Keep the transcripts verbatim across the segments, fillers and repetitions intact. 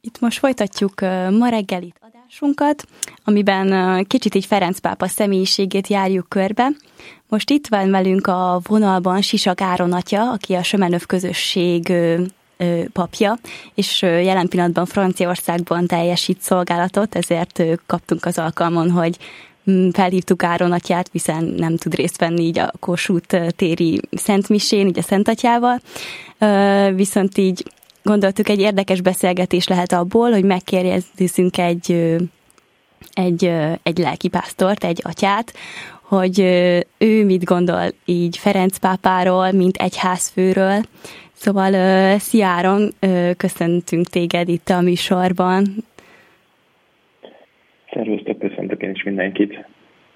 Itt most folytatjuk ma reggelit adásunkat, amiben kicsit így Ferenc pápa személyiségét járjuk körbe. Most itt van velünk a vonalban Sisak Áron atya, aki a Sömenöv közösség papja, és jelen pillanatban Franciaországban teljesít szolgálatot, ezért kaptunk az alkalmon, hogy felhívtuk Áron atyát, hiszen nem tud részt venni így a Kossuth téri Szentmisén, így a Szent Atyával. Viszont így gondoltuk, egy érdekes beszélgetés lehet abból, hogy megkérdezzünk egy, egy, egy lelkipásztort, egy atyát, hogy ő mit gondol így Ferenc pápáról, mint egyházfőről. Szóval szia Áron, köszöntünk téged itt a műsorban. Szervusztok, köszöntök én is mindenkit.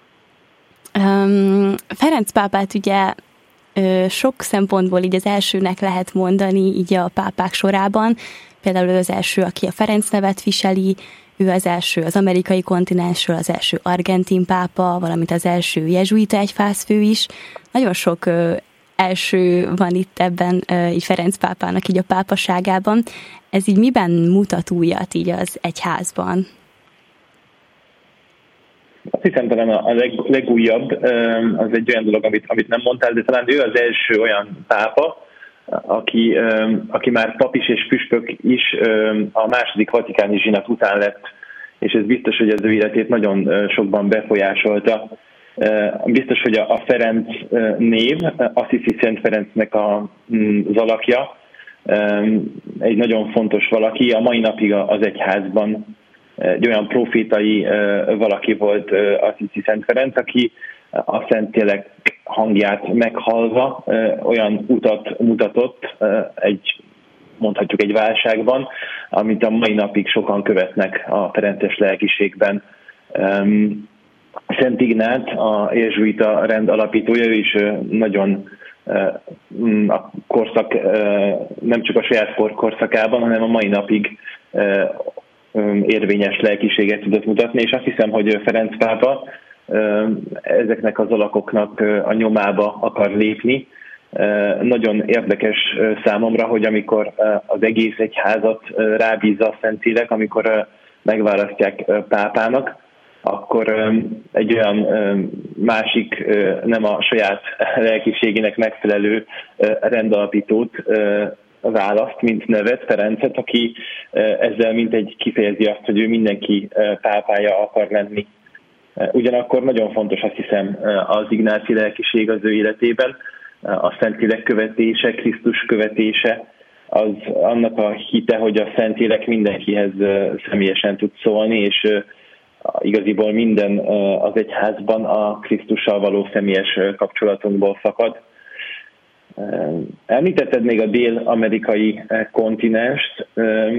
Um, Ferenc pápát ugye sok szempontból így az elsőnek lehet mondani így a pápák sorában. Például ő az első, aki a Ferenc nevet viseli, ő az első az amerikai kontinensről, az első argentin pápa, valamint az első jezsuita egyházfő is. Nagyon sok ö, első van itt ebben ö, így Ferenc pápának így a pápaságában. Ez így miben mutat újat így az egyházban? Azt hiszem, talán a leg, legújabb, az egy olyan dolog, amit, amit nem mondtál, de talán ő az első olyan pápa, aki, aki már pap is és püspök is a második vatikáni zsinat után lett, és ez biztos, hogy az ő életét nagyon sokban befolyásolta. Biztos, hogy a Ferenc név, Assisi Szent Ferencnek az alakja, egy nagyon fontos valaki, a mai napig az egyházban egy olyan profétai valaki volt Assisi Szent Ferenc, aki a Szentlélek hangját meghalva olyan utat mutatott, egy, mondhatjuk egy válságban, amit a mai napig sokan követnek a ferences lelkiségben. Szent Ignác, a jezsuita rend alapítója, ő is nagyon a korszak, nem csak a saját korszakában, hanem a mai napig érvényes lelkiséget tudott mutatni, és azt hiszem, hogy Ferenc pápa ezeknek az alakoknak a nyomába akar lépni. Nagyon érdekes számomra, hogy amikor az egész egyházat rábízza a Szentlélek, amikor megválasztják pápának, akkor egy olyan másik, nem a saját lelkiségének megfelelő rendalapítót választ, mint nevet, Ferencet, aki ezzel mintegy kifejezi azt, hogy ő mindenki pápája akar lenni. Ugyanakkor nagyon fontos, azt hiszem, az ignáci lelkiség az ő életében, a Szentlélek követése, Krisztus követése, az annak a hite, hogy a Szentlélek mindenkihez személyesen tud szólni, és igaziból minden az egyházban a Krisztussal való személyes kapcsolatunkból fakad. Említetted még a dél-amerikai kontinenst.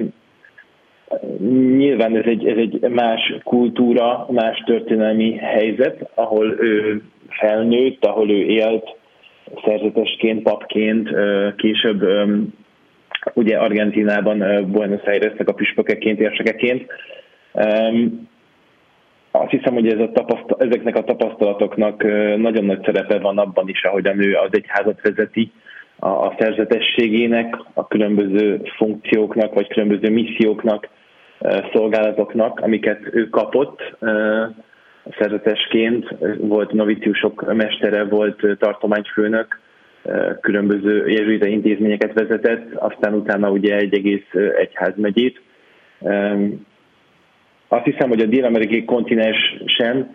Nyilván ez egy, ez egy más kultúra, más történelmi helyzet, ahol ő felnőtt, ahol ő élt szerzetesként, papként, később ugye Argentínában, Buenos Airesnek a püspökeként, érsekeként. Azt hiszem, hogy ez a tapasztal- ezeknek a tapasztalatoknak nagyon nagy szerepe van abban is, ahogyan ő az egyházat vezeti, a, a szerzetességének, a különböző funkcióknak, vagy különböző misszióknak, szolgálatoknak, amiket ő kapott szerzetesként. Volt noviciusok mestere, volt tartományfőnök, különböző jezsuita intézményeket vezetett, aztán utána ugye egy egész egyházmegyét. Azt hiszem, hogy a dél-amerikai kontinensen,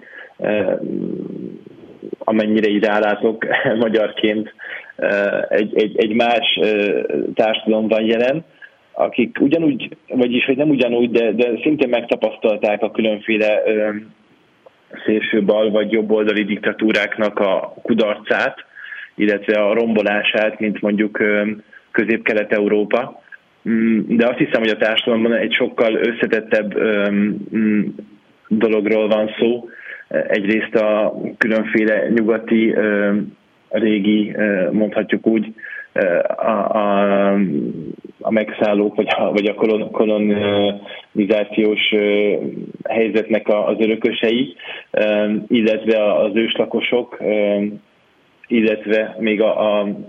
amennyire így rálátok magyarként, egy, egy, egy más társadalomban jelen, akik ugyanúgy, vagyis hogy nem ugyanúgy, de, de szintén megtapasztalták a különféle szélsőbal vagy jobboldali diktatúráknak a kudarcát, illetve a rombolását, mint mondjuk Közép-Kelet-Európa. De azt hiszem, hogy a társadalomban egy sokkal összetettebb dologról van szó. Egyrészt a különféle nyugati, régi, mondhatjuk úgy, a, a, a megszállók, vagy a, vagy a kolon, kolonizációs helyzetnek az örökösei, illetve az őslakosok, illetve még a, a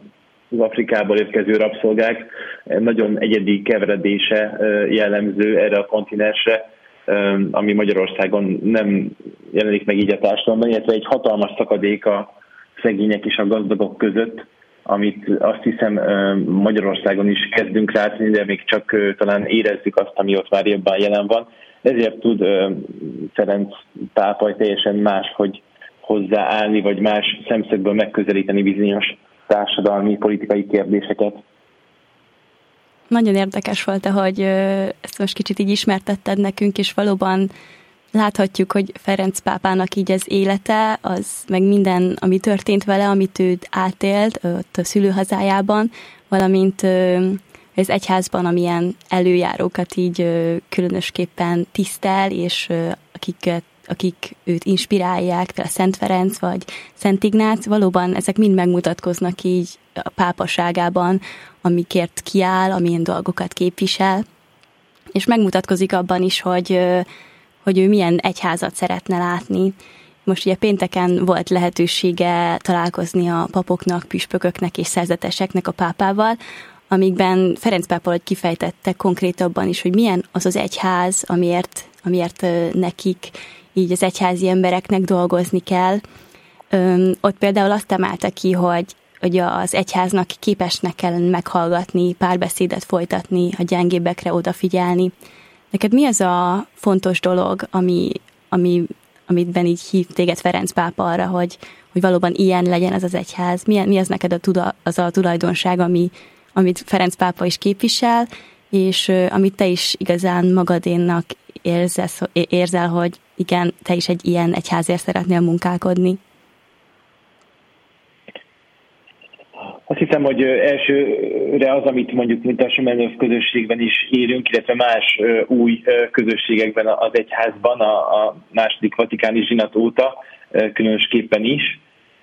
az Afrikából érkező rabszolgák nagyon egyedi keveredése jellemző erre a kontinensre, ami Magyarországon nem jelenik meg így a társadalomban, illetve egy hatalmas szakadék a szegények és a gazdagok között, amit azt hiszem Magyarországon is kezdünk látni, de még csak talán érezzük azt, ami ott már jobban jelen van. Ezért tud Ferenc pápa teljesen máshogy hozzáállni, vagy más szemszögből megközelíteni bizonyos társadalmi, politikai kérdéseket. Nagyon érdekes volt, hogy ezt most kicsit így ismertetted nekünk, és valóban láthatjuk, hogy Ferenc pápának így az élete, az meg minden, ami történt vele, amit ő átélt ott a szülőhazájában, valamint az egyházban, amilyen előjárókat így különösképpen tisztel, és akiket akik őt inspirálják, például Szent Ferenc vagy Szent Ignác, valóban ezek mind megmutatkoznak így a pápaságában, amikért kiáll, amilyen dolgokat képvisel, és megmutatkozik abban is, hogy, hogy ő milyen egyházat szeretne látni. Most ugye pénteken volt lehetősége találkozni a papoknak, püspököknek és szerzeteseknek a pápával, amikben Ferenc pápa kifejtette konkrétabban is, hogy milyen az az egyház, amiért, amiért nekik így az egyházi embereknek dolgozni kell. Öm, ott például azt emelte ki, hogy, hogy az egyháznak képesnek kell meghallgatni, párbeszédet folytatni, a gyengébbekre odafigyelni. Neked mi az a fontos dolog, ami, ami, amitben így hív téged Ferenc pápa arra, hogy, hogy valóban ilyen legyen az az egyház? Mi, mi az neked a tuda, az a tulajdonság, ami, amit Ferenc pápa is képvisel, és uh, amit te is igazán magadénnak érzesz, érzel, hogy igen, te is egy ilyen egyházért szeretnél munkálkodni? Azt hiszem, hogy elsőre az, amit mondjuk, mint a Sömenöv közösségben is érünk, illetve más új közösségekben az egyházban, a, a második vatikáni zsinat óta különösképpen is.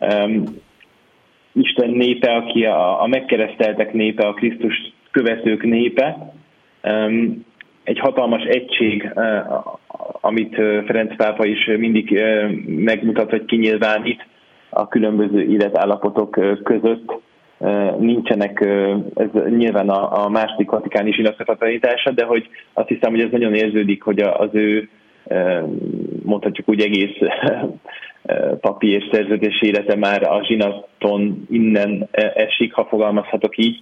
Isten népe, aki a, a megkereszteltek népe, a Krisztus követők népe, egy hatalmas egység, amit Ferenc pápa is mindig megmutat, hogy kinyilvánít a különböző életállapotok között. Nincsenek, ez nyilván a, a második vatikáni zsinatnak a tanítása, de hogy azt hiszem, hogy ez nagyon érződik, hogy az ő, mondhatjuk úgy, egész papi és szerzetes élete már a zsinaton innen esik, ha fogalmazhatok így.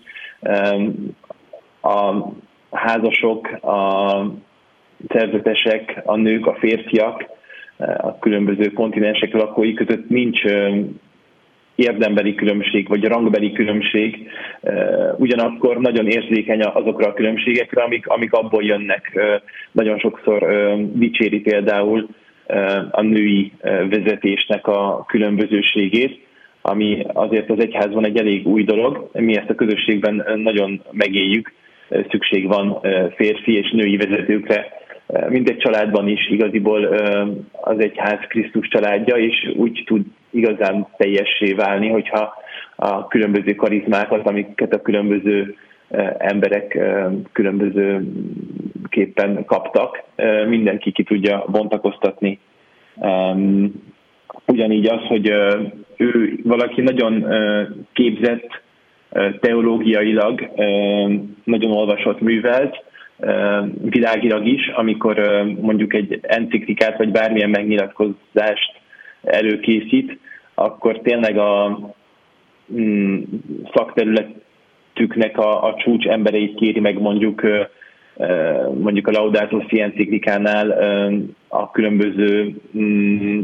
A házasok, a szerzetesek, a nők, a férfiak, a különböző kontinensek lakói között nincs érdembeli különbség, vagy rangbeli különbség, ugyanakkor nagyon érzékeny azokra a különbségekre, amik, amik abból jönnek. Nagyon sokszor dicséri például a női vezetésnek a különbözőségét, ami azért az egyházban egy elég új dolog. Mi ezt a közösségben nagyon megéljük, szükség van férfi és női vezetőkre, mindegy családban is igaziból az egyház Krisztus családja, és úgy tud igazán teljessé válni, hogyha a különböző karizmákat, amiket a különböző emberek különbözőképpen kaptak, mindenki ki tudja bontakoztatni. Ugyanígy az, hogy ő valaki nagyon képzett teológiailag, nagyon olvasott, művelt, világilag is, amikor mondjuk egy enciklikát vagy bármilyen megnyilatkozást előkészít, akkor tényleg a mm, szakterületüknek a, a csúcs embereit kéri meg mondjuk, mondjuk a Laudato Si enciklikánál a különböző mm,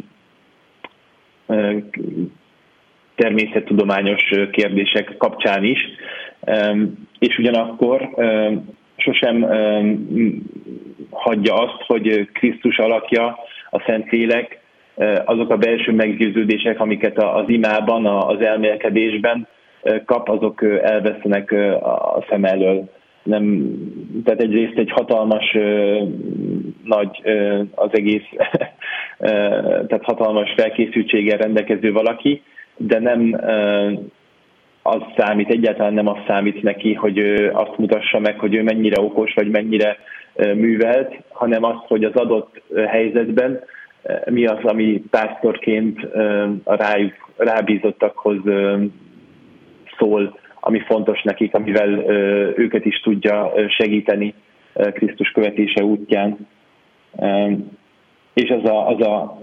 természettudományos kérdések kapcsán is, és ugyanakkor sosem hagyja azt, hogy Krisztus alakja, a Szentlélek, azok a belső meggyőződések, amiket az imában, az elmélkedésben kap, azok elvesznek a szem elől. Nem, tehát egyrészt egy hatalmas, nagy az egész, tehát hatalmas felkészültséggel rendelkező valaki, de nem az számít, egyáltalán nem az számít neki, hogy azt mutassa meg, hogy ő mennyire okos, vagy mennyire művelt, hanem az, hogy az adott helyzetben mi az, ami pásztorként a rájuk, rábízottakhoz szól ami fontos nekik, amivel őket is tudja segíteni Krisztus követése útján. És az a, az a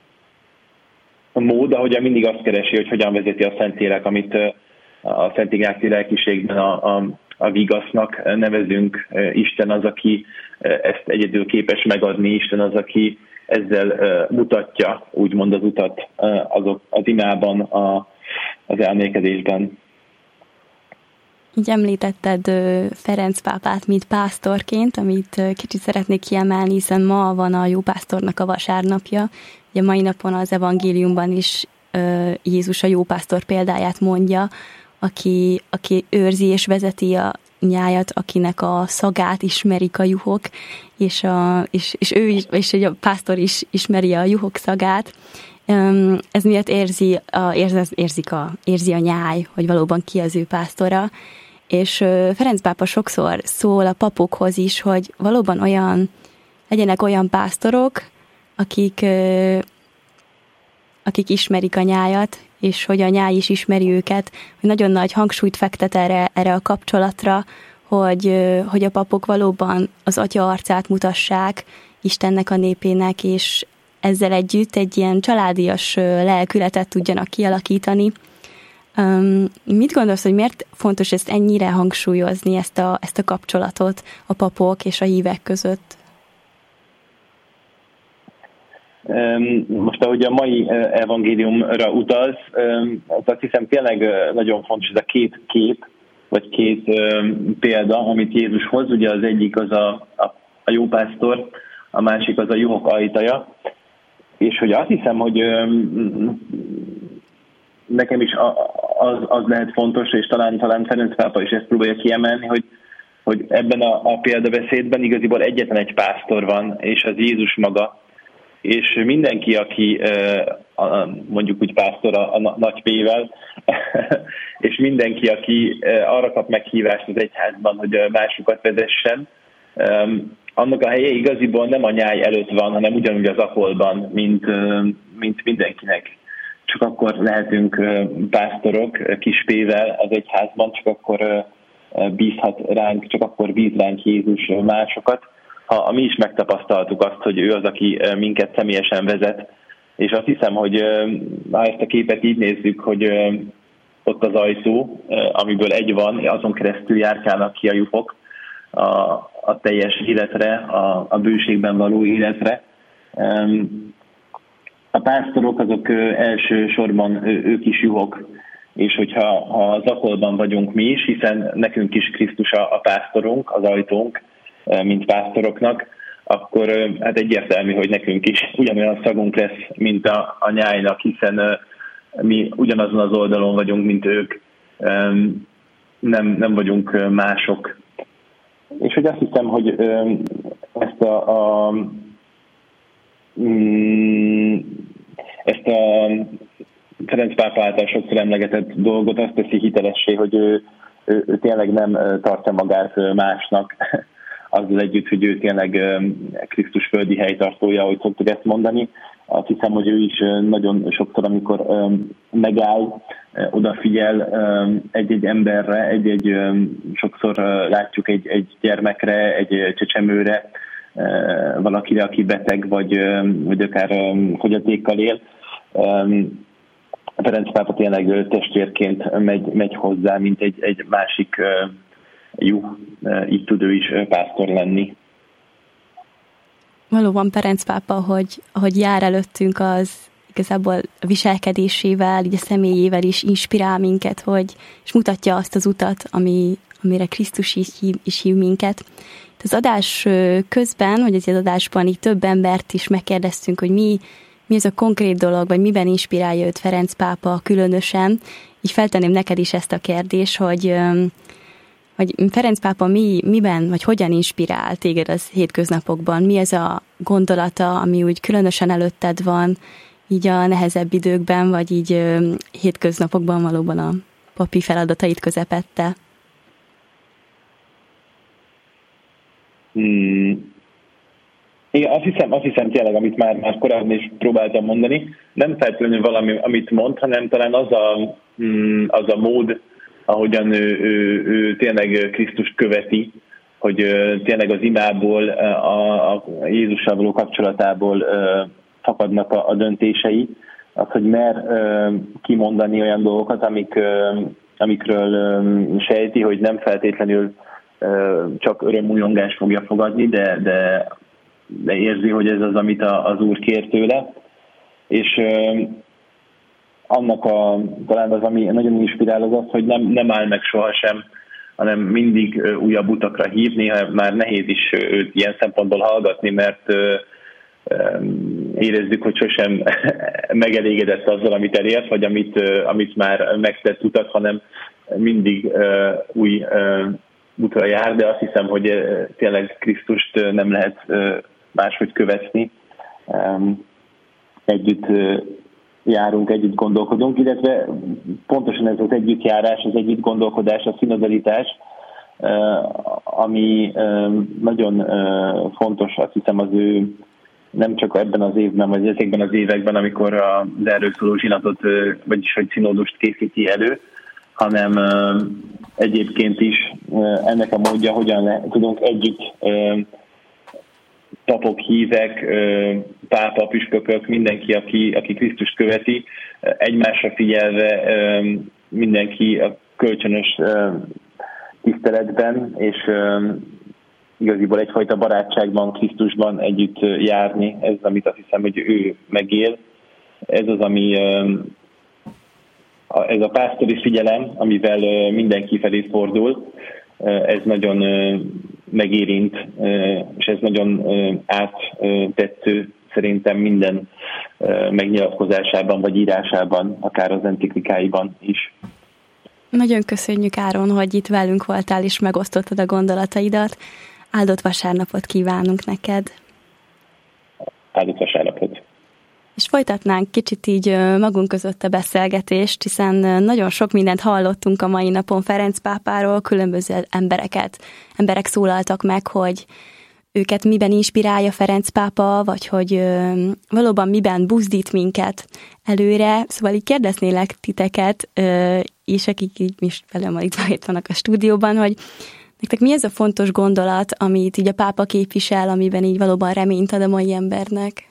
mód, ahogyan mindig azt keresi, hogy hogyan vezeti a Szentlélek, amit a Szent Ignáci lelkiségben a, a, a vigasznak nevezünk. Isten az, aki ezt egyedül képes megadni, Isten az, aki ezzel mutatja, úgymond az utat azok, az imában, a, az elmékedésben. Így említetted Ferenc pápát, mint pásztorként, amit kicsit szeretnék kiemelni, hiszen ma van a jó pásztornak a vasárnapja. Ugye mai napon az evangéliumban is Jézus a jó pásztor példáját mondja, aki, aki őrzi és vezeti a nyájat, akinek a szagát ismerik a juhok, és, a, és, és ő is, és a pásztor is ismeri a juhok szagát. Ez miatt érzi a, érz, érzik a, érzi a nyáj, hogy valóban ki az ő pásztora. És Ferenc pápa sokszor szól a papokhoz is, hogy valóban olyan, legyenek olyan pásztorok, akik, akik ismerik a nyájat, és hogy a nyáj is ismeri őket, hogy nagyon nagy hangsúlyt fektet erre, erre a kapcsolatra, hogy, hogy a papok valóban az Atya arcát mutassák Istennek, a népének, és ezzel együtt egy ilyen családias lelkületet tudjanak kialakítani. Um, mit gondolsz, hogy miért fontos ezt ennyire hangsúlyozni, ezt a, ezt a kapcsolatot a papok és a hívek között? Most ahogy a mai evangéliumra utalsz, azt hiszem tényleg nagyon fontos ez a két kép, vagy két példa, amit Jézus hoz. Ugye az egyik az a, a, a jó pásztor, a másik az a juhok ajtaja. És hogy azt hiszem, hogy nekem is az, az lehet fontos, és talán, talán Ferenc pápa is ezt próbálja kiemelni, hogy, hogy ebben a, a példabeszédben igaziból egyetlen egy pásztor van, és az Jézus maga. És mindenki, aki mondjuk úgy pásztor a, a nagy P-vel, és mindenki, aki arra kap meghívást az egyházban, hogy másokat vezessen, annak a helye igaziból nem a nyáj előtt van, hanem ugyanúgy az akolban, mint, mint mindenkinek. Csak akkor lehetünk pásztorok kis P-vel az egyházban, csak akkor bízhat ránk, csak akkor bíz ránk Jézus másokat. Ha mi is megtapasztaltuk azt, hogy ő az, aki minket személyesen vezet, és azt hiszem, hogy ha ezt a képet így nézzük, hogy ott az ajtó, amiből egy van, azon keresztül járkálnak ki a juhok a, a teljes életre, a, a bőségben való életre. A pásztorok azok elsősorban ők is juhok, és hogyha ha az akolban vagyunk mi is, hiszen nekünk is Krisztus a, a pásztorunk, az ajtónk, mint pásztoroknak, akkor hát egyértelmű, hogy nekünk is ugyanolyan szagunk lesz, mint a, a nyájnak, hiszen mi ugyanazon az oldalon vagyunk, mint ők, nem, nem vagyunk mások. És hogy azt hiszem, hogy ezt a, a ezt a Ferenc pápa által sokszor emlegetett dolgot azt teszi hitelessé, hogy ő, ő, ő tényleg nem tartja magát másnak, azzal együtt, hogy ő tényleg Krisztus földi helytartója, ahogy szoktuk ezt mondani. Azt hiszem, hogy ő is nagyon sokszor, amikor megáll, odafigyel egy-egy emberre, egy-egy, sokszor látjuk egy, egy gyermekre, egy csecsemőre, valakire, aki beteg, vagy, vagy akár fogyatékkal él. Ferenc pápa tényleg testvérként megy, megy hozzá, mint egy, egy másik juh, így tud ő is pásztor lenni. Valóban Ferenc pápa, hogy, ahogy jár előttünk, az igazából a viselkedésével, így a személyével is inspirál minket, hogy, és mutatja azt az utat, ami, amire Krisztus is hív, is hív minket. Az adás közben, vagy az adásban így több embert is megkérdeztünk, hogy mi, mi ez a konkrét dolog, vagy miben inspirálja őt Ferenc pápa különösen. Így feltenném neked is ezt a kérdést, hogy, hogy Ferenc pápa mi, miben, vagy hogyan inspirál téged az hétköznapokban? Mi ez a gondolata, ami úgy különösen előtted van, így a nehezebb időkben, vagy így hétköznapokban valóban a papi feladatait közepette? Hmm. Igen, azt hiszem, azt hiszem tényleg, amit már, már korábban is próbáltam mondani, nem feltétlenül valami, amit mond, hanem talán az a, az a mód, ahogyan ő, ő, ő tényleg Krisztust követi, hogy tényleg az imából, a, a Jézussal való kapcsolatából fakadnak a, a döntései, az, hogy mer kimondani olyan dolgokat, amik, amikről sejti, hogy nem feltétlenül csak örömújongás fogja fogadni, de, de, de érzi, hogy ez az, amit az Úr kér tőle. És annak a, talán az, ami nagyon inspirál, az az, hogy nem, nem áll meg sohasem, hanem mindig újabb utakra hív. Néha már nehéz is őt ilyen szempontból hallgatni, mert érezzük, hogy sosem megelégedett azzal, amit elért, vagy amit, amit már megtett utat, hanem mindig új útra jár, de azt hiszem, hogy tényleg Krisztust nem lehet máshogy követni. Együtt járunk, együtt gondolkodunk, illetve pontosan ez az együttjárás, az együtt gondolkodás, a szinodalitás, ami nagyon fontos, azt hiszem az ő nem csak ebben az évben, vagy ezekben az években, amikor az erről szóló zsinatot, vagyis hogy szinódust készíti elő, hanem egyébként is ennek a módja, hogyan le, tudunk együtt papok, hívek, pápa, püspökök, mindenki, aki, aki Krisztust követi, egymásra figyelve, mindenki a kölcsönös tiszteletben, és igaziból egyfajta barátságban, Krisztusban együtt járni. Ez, amit azt hiszem, hogy ő megél. Ez az, ami ez a pásztori figyelem, amivel mindenki felé fordul, ez nagyon megérint, és ez nagyon áttettő szerintem minden megnyilatkozásában vagy írásában, akár az enciklikáiban is. Nagyon köszönjük, Áron, hogy itt velünk voltál és megosztottad a gondolataidat. Áldott vasárnapot kívánunk neked! Áldott vasárnapot! És folytatnánk kicsit így magunk között a beszélgetést, hiszen nagyon sok mindent hallottunk a mai napon Ferenc pápáról, különböző embereket. Emberek szólaltak meg, hogy őket miben inspirálja Ferenc pápa, vagy hogy valóban miben buzdít minket előre. Szóval így kérdeznélek titeket, és akik így is velem itt vannak a stúdióban, hogy nektek mi ez a fontos gondolat, amit így a pápa képvisel, amiben így valóban reményt ad a mai embernek?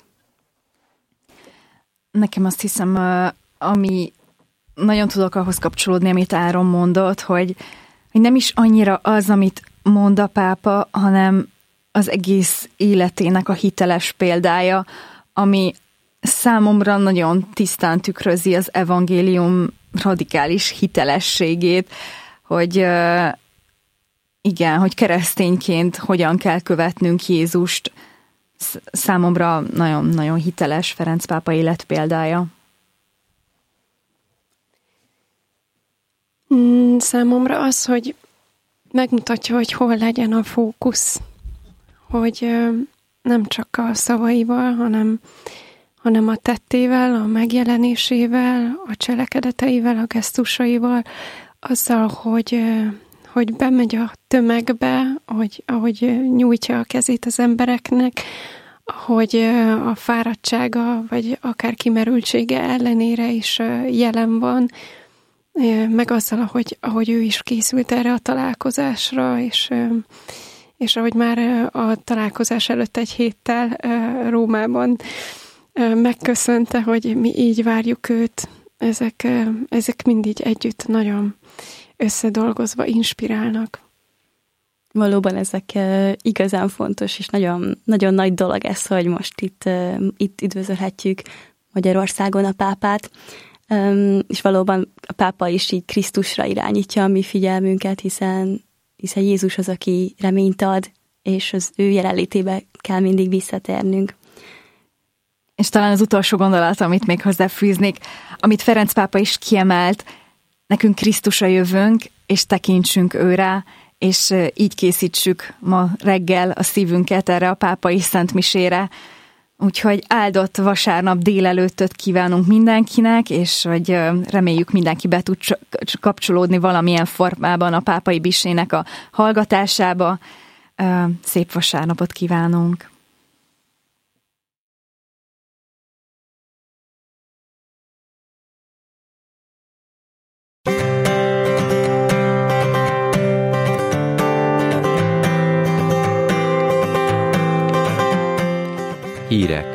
Nekem azt hiszem, ami nagyon tudok ahhoz kapcsolódni, amit Áron mondott, hogy, hogy nem is annyira az, amit mond a pápa, hanem az egész életének a hiteles példája, ami számomra nagyon tisztán tükrözi az evangélium radikális hitelességét, hogy igen, hogy keresztényként hogyan kell követnünk Jézust. Számomra nagyon-nagyon hiteles Ferenc pápa életpéldája. Számomra az, hogy megmutatja, hogy hol legyen a fókusz. Hogy nem csak a szavaival, hanem, hanem a tettével, a megjelenésével, a cselekedeteivel, a gesztusaival, azzal, hogy, hogy bemegy a tömegbe, hogy, ahogy nyújtja a kezét az embereknek, hogy a fáradtsága, vagy akár kimerültsége ellenére is jelen van, meg azzal, ahogy, ahogy ő is készült erre a találkozásra, és, és ahogy már a találkozás előtt egy héttel Rómában megköszönte, hogy mi így várjuk őt, ezek, ezek mindig együtt nagyon összedolgozva inspirálnak. Valóban ezek igazán fontos, és nagyon, nagyon nagy dolog ez, hogy most itt, itt üdvözölhetjük Magyarországon a pápát, és valóban a pápa is így Krisztusra irányítja a mi figyelmünket, hiszen, hiszen Jézus az, aki reményt ad, és az ő jelenlétébe kell mindig visszatérnünk. És talán az utolsó gondolat, amit még hozzáfűznék, amit Ferenc pápa is kiemelt, nekünk Krisztusra jövünk, és tekintsünk őrá, és így készítsük ma reggel a szívünket erre a pápai szentmisére. Úgyhogy áldott vasárnap délelőttöt kívánunk mindenkinek, és hogy reméljük mindenki be tud kapcsolódni valamilyen formában a pápai bisének a hallgatásába. Szép vasárnapot kívánunk! Hírek.